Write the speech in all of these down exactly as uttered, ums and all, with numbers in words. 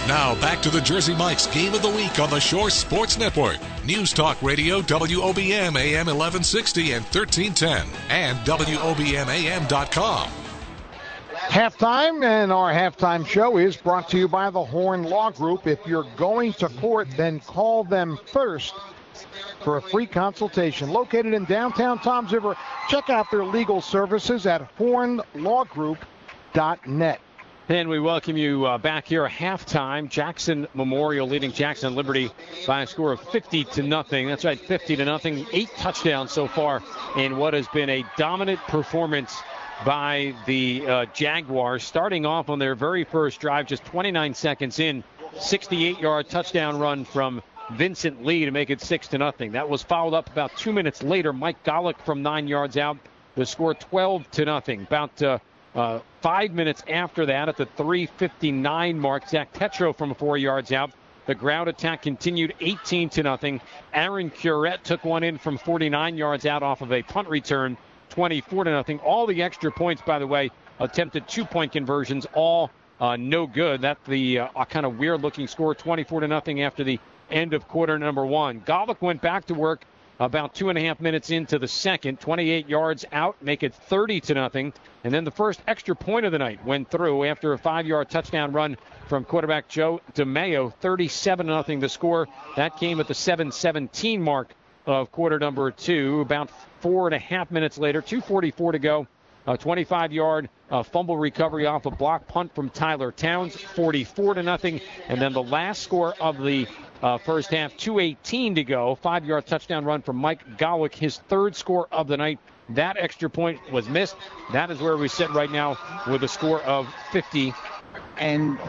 Now back to the Jersey Mike's Game of the Week on the Shore Sports Network. News Talk Radio, W O B M A M eleven sixty and thirteen ten, and W O B M A M dot com. Halftime, and our halftime show is brought to you by the Horn Law Group. If you're going to court, then call them first for a free consultation. Located in downtown Toms River, check out their legal services at horn law group dot net. And we welcome you uh, back here at halftime. Jackson Memorial leading Jackson Liberty by a score of fifty to nothing. That's right, fifty to nothing. Eight touchdowns so far in what has been a dominant performance by the uh, Jaguars. Starting off on their very first drive, just twenty-nine seconds in, sixty-eight-yard touchdown run from Vincent Lee to make it six to nothing. That was followed up about two minutes later. Mike Golick from nine yards out. The score twelve to nothing. About uh, Uh, five minutes after that, at the three fifty-nine mark, Zach Tetro from four yards out. The ground attack continued eighteen to nothing. Aaron Curette took one in from forty-nine yards out off of a punt return, twenty-four to nothing. All the extra points, by the way, attempted two-point conversions, all uh, no good. That's the uh, kind of weird-looking score, twenty-four to nothing after the end of quarter number one. Golick went back to work about two and a half minutes into the second, twenty-eight yards out, make it thirty to nothing. And then the first extra point of the night went through after a five-yard touchdown run from quarterback Joe DeMayo, thirty-seven to nothing the score. That came at the seven seventeen mark of quarter number two. About four and a half minutes later, two forty-four to go. A twenty-five-yard uh, fumble recovery off a block punt from Tyler Towns, forty-four to nothing. And then the last score of the Uh, first half, two eighteen to go. Five-yard touchdown run from Mike Golick, his third score of the night. That extra point was missed. That is where we sit right now with a score of fifty. And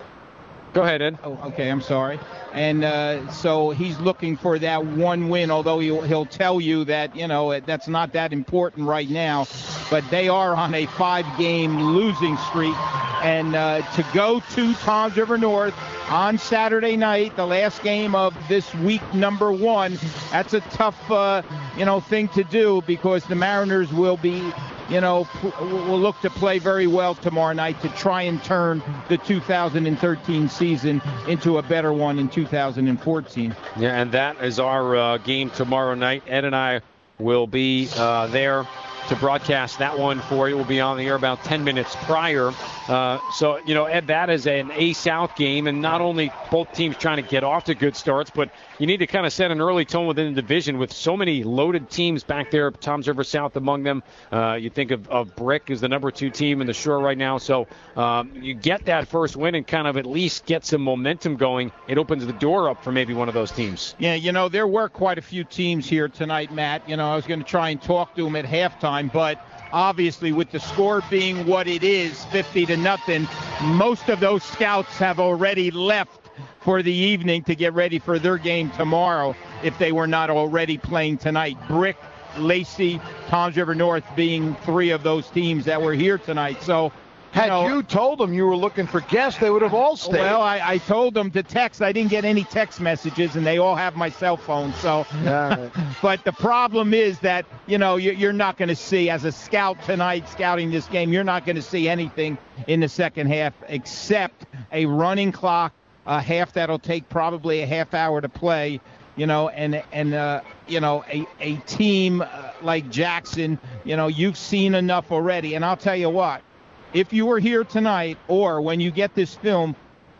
go ahead, Ed. Oh, okay, I'm sorry. And uh, so he's looking for that one win, although he'll, he'll tell you that, you know, that's not that important right now. But they are on a five-game losing streak. And uh, to go to Toms River North on Saturday night, the last game of this week number one, that's a tough, uh, you know, thing to do, because the Mariners will be, you know, will look to play very well tomorrow night to try and turn the two thousand thirteen season into a better one in two thousand fourteen. Yeah, and that is our uh, game tomorrow night. Ed and I will be uh, there to broadcast that one for you. We'll be on the air about ten minutes prior. Uh, so, you know, Ed, that is an A-South game, and not only both teams trying to get off to good starts, but you need to kind of set an early tone within the division with so many loaded teams back there, Toms River South among them. Uh, you think of, of Brick as the number two team in the Shore right now. So um, you get that first win and kind of at least get some momentum going. It opens the door up for maybe one of those teams. Yeah, you know, there were quite a few teams here tonight, Matt. You know, I was going to try and talk to them at halftime, but obviously with the score being what it is, fifty to nothing, most of those scouts have already left for the evening to get ready for their game tomorrow if they were not already playing tonight. Brick, Lacey, Toms River North being three of those teams that were here tonight. So, Had you know, you told them you were looking for guests, they would have all stayed. Well, I, I told them to text. I didn't get any text messages, and they all have my cell phone. So, right. But the problem is that, you know, you're not going to see, as a scout tonight scouting this game, you're not going to see anything in the second half except a running clock, a half that'll take probably a half hour to play, you know, and, and uh, you know, a, a team uh, like Jackson, you know, you've seen enough already. And I'll tell you what, if you were here tonight or when you get this film,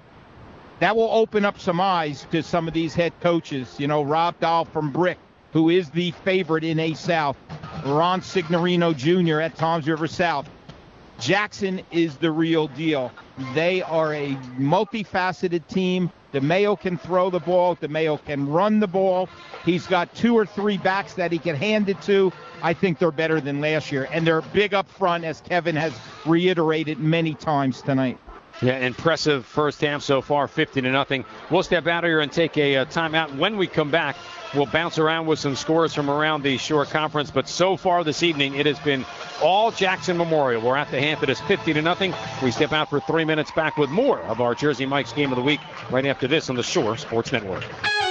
that will open up some eyes to some of these head coaches. You know, Rob Dahl from Brick, who is the favorite in A-South. Ron Signorino Junior at Toms River South. Jackson is the real deal. They are a multifaceted team. DeMayo can throw the ball. DeMayo can run the ball. He's got two or three backs that he can hand it to. I think they're better than last year. And they're big up front, as Kevin has reiterated many times tonight. Yeah, impressive first half so far, fifty to nothing. We'll step out of here and take a uh, timeout. When we come back, we'll bounce around with some scores from around the Shore Conference. But so far this evening, it has been all Jackson Memorial. We're at the half. It is fifty to nothing. We step out for three minutes, back with more of our Jersey Mike's Game of the Week right after this on the Shore Sports Network.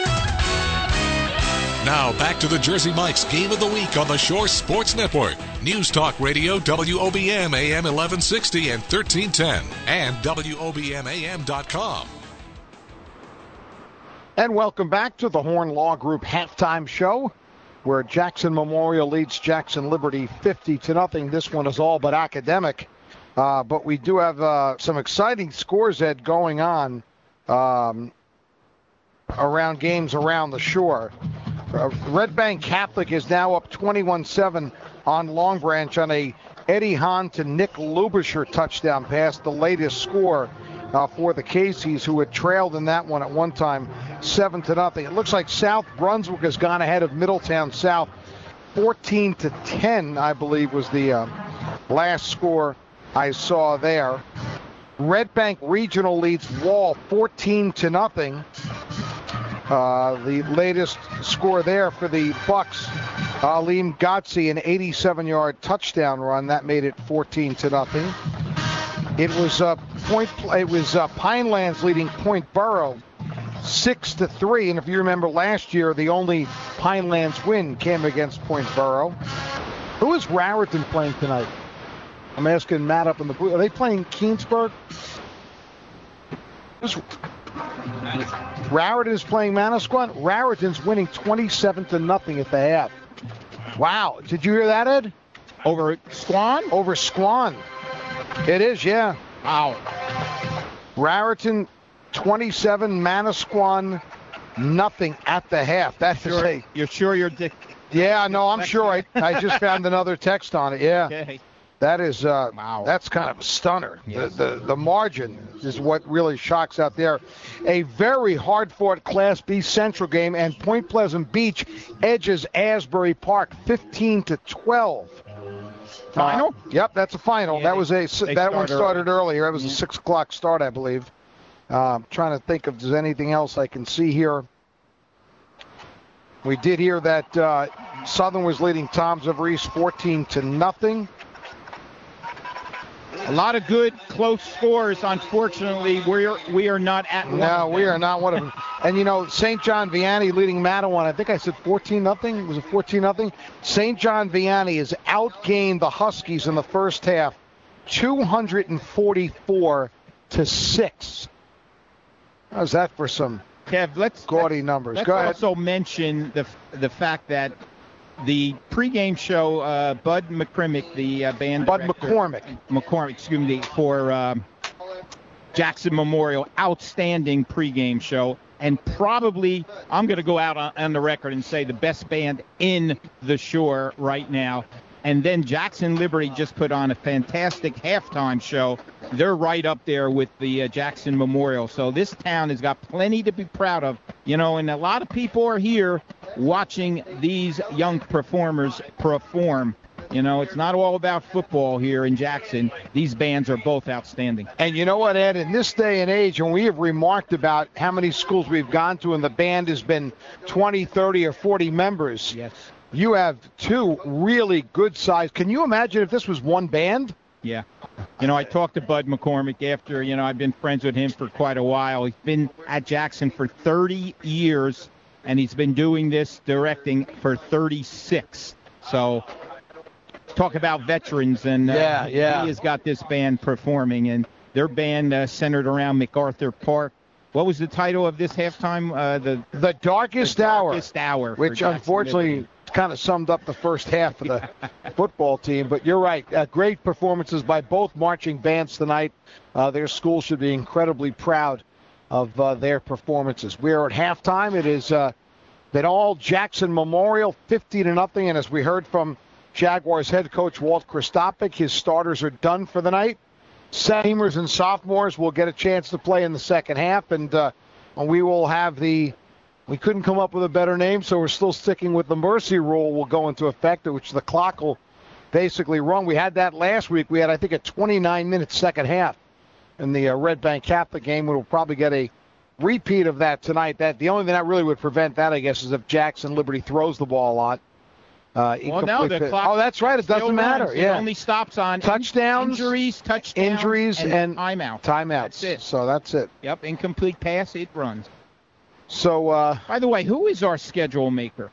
Now back to the Jersey Mike's Game of the Week on the Shore Sports Network. News Talk Radio, W O B M A M eleven sixty and thirteen ten, and W O B M A M dot com. And welcome back to the Horn Law Group halftime show, where Jackson Memorial leads Jackson Liberty fifty to nothing. This one is all but academic, uh, but we do have uh, some exciting scores, Ed, going on um, around games around the shore. Uh, Red Bank Catholic is now up twenty-one seven on Long Branch on a Eddie Hahn to Nick Lubischer touchdown pass, the latest score uh, for the Casey's, who had trailed in that one at one time, seven to nothing. It looks like South Brunswick has gone ahead of Middletown South, fourteen to ten, I believe, was the uh, last score I saw there. Red Bank Regional leads Wall fourteen to nothing. Uh, the latest score there for the Bucks, Alim Gotzi, an eighty-seven-yard touchdown run that made it fourteen to nothing. It was uh, point. It was uh, Pinelands leading Point Borough six to three, and if you remember last year, the only Pinelands win came against Point Borough. Who is Raritan playing tonight? I'm asking Matt up in the booth. Are they playing Keensburg? Who's Raritan is playing Manasquan. Raritan's winning twenty-seven to nothing at the half. Wow. Did you hear that, Ed? Over Squan? Over Squan. It is, yeah. Wow. Raritan twenty-seven, Manasquan nothing at the half. That's sure, a, You're sure you're dick? Yeah, no, I'm sure. I, I just found another text on it, yeah. Okay. That is, uh, wow. That's kind of a stunner. Yes. The, the the margin is what really shocks out there. A very hard-fought Class B Central game, and Point Pleasant Beach edges Asbury Park fifteen to twelve. Final? Uh, yep, that's a final. Yeah, that was a they that one started early. earlier. It was yeah. a six o'clock start, I believe. Uh, I'm trying to think if there's anything else I can see here. We did hear that uh, Southern was leading Toms of Reese fourteen to nothing. A lot of good, close scores. Unfortunately, we're we are not at one. No, we are not one of them. And you know, Saint John Vianney leading Matawan. I think I said fourteen nothing. Was it fourteen nothing? Saint John Vianney has outgained the Huskies in the first half, two forty-four to six. How's that for some Kev, let's gaudy let's, numbers? Let's Go ahead. also mention the the fact that the pregame show, uh, Bud McCormick, the uh, band Bud director, McCormick, McCormick, excuse me, for um, Jackson Memorial, outstanding pregame show, and probably I'm going to go out on, on the record and say the best band in the shore right now. And then Jackson Liberty just put on a fantastic halftime show. They're right up there with the uh, Jackson Memorial. So this town has got plenty to be proud of, you know, and a lot of people are here watching these young performers perform. You know, it's not all about football here in Jackson. These bands are both outstanding. And you know what, Ed? In this day and age, when we have remarked about how many schools we've gone to and the band has been twenty, thirty, or forty members, yes, you have two really good size. Can you imagine if this was one band? Yeah. You know, I talked to Bud McCormick after, you know, I've been friends with him for quite a while. He's been at Jackson for thirty years, and he's been doing this directing for thirty-six. So talk about veterans, and uh, yeah, yeah. he has got this band performing, and their band uh, centered around MacArthur Park. What was the title of this halftime? Uh, the the Darkest, the Hour. Darkest Hour. Which unfortunately kind of summed up the first half of the football team. But you're right. Uh, great performances by both marching bands tonight. Uh, their school should be incredibly proud of uh, their performances. We are at halftime. It is uh, been all Jackson Memorial, fifty to nothing. And as we heard from Jaguars head coach Walt Kristopic, his starters are done for the night. Seniors and sophomores will get a chance to play in the second half, and uh, we will have the we couldn't come up with a better name, so we're still sticking with the mercy rule will go into effect, which the clock will basically run. We had that last week. We had, I think, a twenty-nine minute second half in the uh, Red Bank Catholic game. We'll probably get a repeat of that tonight. That the only thing that really would prevent that, I guess, is if Jackson Liberty throws the ball a lot. Uh, well, now the fit. clock. Oh, that's right. It doesn't matter. Runs. Yeah. It only stops on touchdowns, injuries, touchdowns, injuries, and, and timeouts. Timeouts. That's it. So that's it. Yep, incomplete pass, it runs. So, uh, by the way, who is our schedule maker?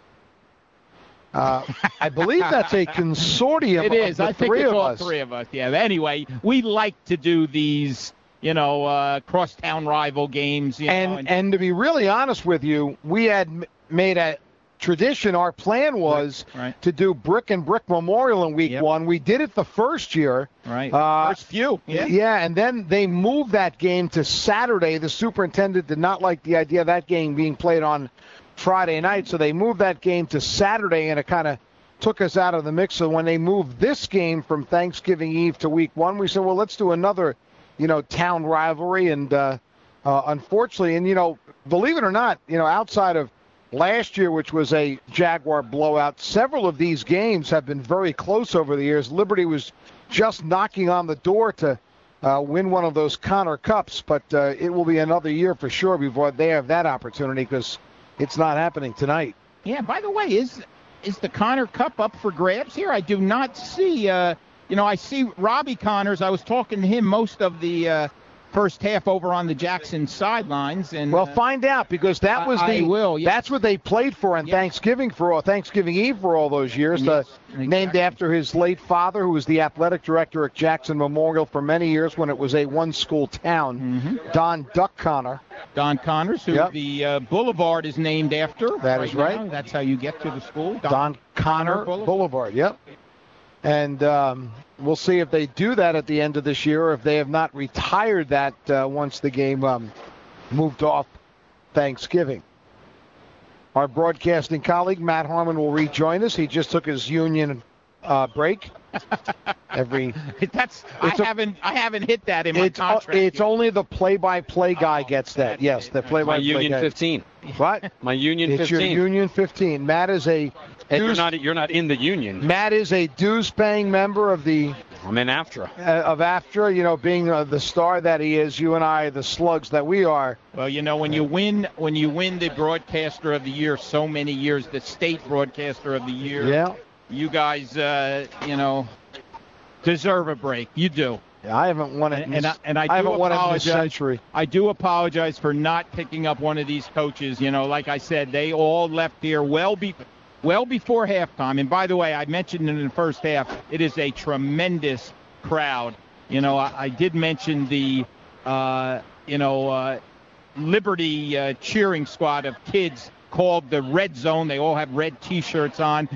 Uh, I believe that's a consortium. It is. Of the I think three it's of all us. three of us. Yeah. Anyway, we like to do these, you know, uh, crosstown rival games. You and, know, and and to be really honest with you, we had m- made a tradition. Our plan was Right, right. to do Brick and Brick Memorial in week Yep. one. We did it the first year. right, Uh, first few. Yeah. Yeah, and then they moved that game to Saturday. The superintendent did not like the idea of that game being played on Friday night, so they moved that game to Saturday, and it kind of took us out of the mix. So when they moved this game from Thanksgiving Eve to week one, we said, well, let's do another, you know, town rivalry. And uh, uh, unfortunately, and, you know, believe it or not, you know, outside of last year, which was a Jaguar blowout, several of these games have been very close over the years. Liberty was just knocking on the door to uh, win one of those Connor Cups, but uh, it will be another year for sure before they have that opportunity, because it's not happening tonight. Yeah, by the way, is is the Connor Cup up for grabs here? I do not see, uh, you know, I see Robbie Connors. I was talking to him most of the uh, first half over on the Jackson sidelines. And Well, uh, find out, because that was I the will, yes. that's what they played for on Yes. Thanksgiving for all Thanksgiving Eve for all those years. Yes, uh, exactly. Named after his late father, who was the athletic director at Jackson Memorial for many years when it was a one-school town, Mm-hmm. Don Duck Connor. Don Connors, who Yep. the uh, boulevard is named after. That is right. now. That's how you get to the school. Don Connor Boulevard. Boulevard. Yep. And um, we'll see if they do that at the end of this year, or if they have not retired that uh, once the game um, moved off Thanksgiving. Our broadcasting colleague, Matt Harmon, will rejoin us. He just took his union uh, break. Every That's I It's a- haven't I haven't hit that in my it's, o- contract. it's yet. only the play-by-play guy gets that. that's Yes, it. the My play-by-play Union guy. fifteen. What? My Union It's your fifteen. Union fifteen. Matt is a And you're dues, not you're not in the union. Matt is a dues-paying member of the I'm in AFTRA. uh, of AFTRA. You know, being uh, the star that he is, you and I, the slugs that we are. Well, you know, when you win when you win the broadcaster of the year so many years, the state broadcaster of the year, Yeah. you guys, uh, you know, deserve a break. You do. I haven't won it. In And, and I, this- and I, I do haven't won it in a apologize. century. I do apologize for not picking up one of these coaches. You know, like I said, they all left here well be, well before halftime. And by the way, I mentioned in the first half, it is a tremendous crowd. You know, I, I did mention the, uh, you know, uh, Liberty uh, cheering squad of kids called the Red Zone. They all have red T-shirts on.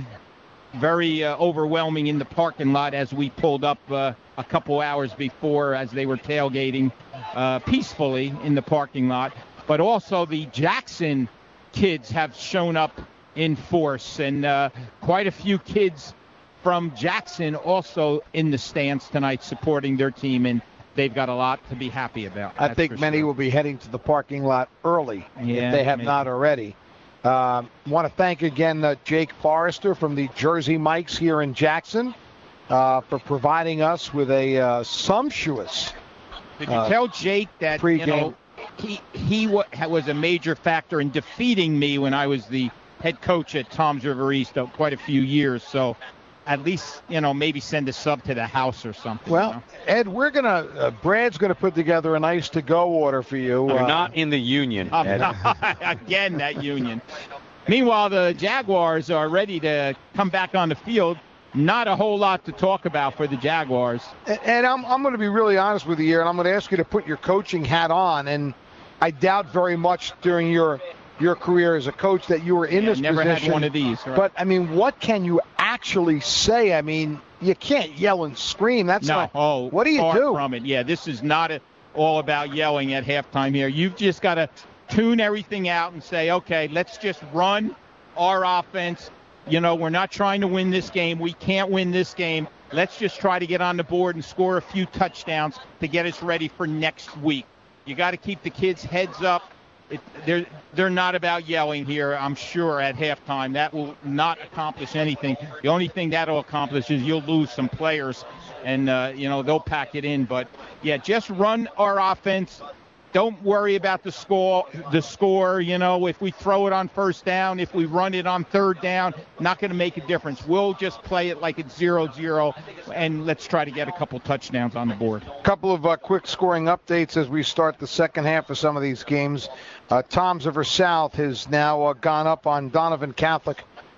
Very uh, overwhelming in the parking lot as we pulled up uh, a couple hours before as they were tailgating uh, peacefully in the parking lot. But also the Jackson kids have shown up in force, and uh, quite a few kids from Jackson also in the stands tonight supporting their team, and they've got a lot to be happy about. I that's think for many sure. will be heading to the parking lot early Yeah, if they have maybe. not already. Um, want to thank again uh, Jake Forrester from the Jersey Mikes here in Jackson uh, for providing us with a uh, sumptuous. Did you uh, tell Jake that you pre-game. know he he wa- was a major factor in defeating me when I was the head coach at Tom's River East uh, quite a few years? So at least you know maybe send a sub to the house or something. Well, you know? Ed, we're gonna uh, Brad's gonna put together a nice to-go order for you. You're uh, not in the union. I'm Ed. not- again that union. Meanwhile, the Jaguars are ready to come back on the field. Not a whole lot to talk about for the Jaguars. And I'm, I'm going to be really honest with you here, and I'm going to ask you to put your coaching hat on. And I doubt very much during your your career as a coach that you were in Yeah, this never position. had one of these. Right? But, I mean, what can you actually say? I mean, you can't yell and scream. That's no, not. oh, what do you far do? from it? Yeah, this is not a, all about yelling at halftime here. You've just got to tune everything out and say, okay, let's just run our offense. You know, we're not trying to win this game. We can't win this game. Let's just try to get on the board and score a few touchdowns to get us ready for next week. You got to keep the kids' heads up. It, they're they're not about yelling here, I'm sure, at halftime. That will not accomplish anything. The only thing that will accomplish is you'll lose some players, and, uh, you know, they'll pack it in. But, yeah, just run our offense. Don't worry about the score. The score, you know, if we throw it on first down, if we run it on third down, not going to make a difference. We'll just play it like it's zero zero, and let's try to get a couple touchdowns on the board. A couple of uh, quick scoring updates as we start the second half of some of these games. Uh, Tom's River South has now uh, gone up on Donovan Catholic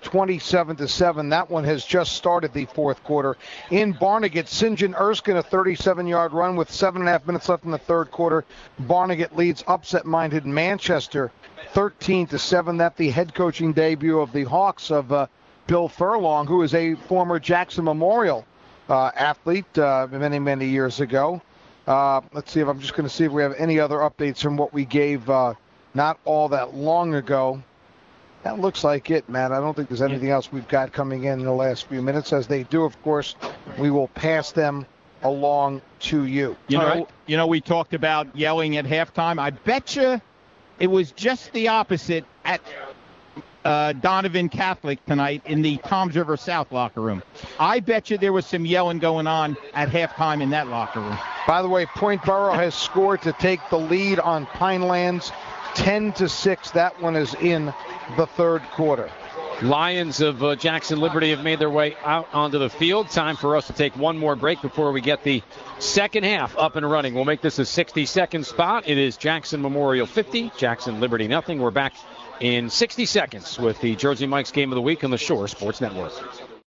twenty-seven to seven. That one has just started the fourth quarter. In Barnegat, Saint John Erskine, a thirty-seven-yard run with seven and a half minutes left in the third quarter. Barnegat leads upset-minded Manchester thirteen to seven. That the head coaching debut of the Hawks of uh, Bill Furlong, who is a former Jackson Memorial uh, athlete uh, many, many years ago. Uh, let's see if I'm just going to see if we have any other updates from what we gave uh, not all that long ago. That looks like it, Matt. I don't think there's anything else we've got coming in in the last few minutes. As they do, of course, we will pass them along to you. You know, right. you know, we talked about yelling at halftime. I bet you it was just the opposite at uh, Donovan Catholic tonight in the Toms River South locker room. I bet you there was some yelling going on at halftime in that locker room. By the way, Point Borough has scored to take the lead on Pinelands ten to six. That one is in the third quarter. Lions of uh, Jackson Liberty have made their way out onto the field. Time for us to take one more break before we get the second half up and running. We'll make this a sixty-second spot. It is Jackson Memorial fifty, Jackson Liberty nothing. We're back in sixty seconds with the Jersey Mike's Game of the Week on the Shore Sports Network.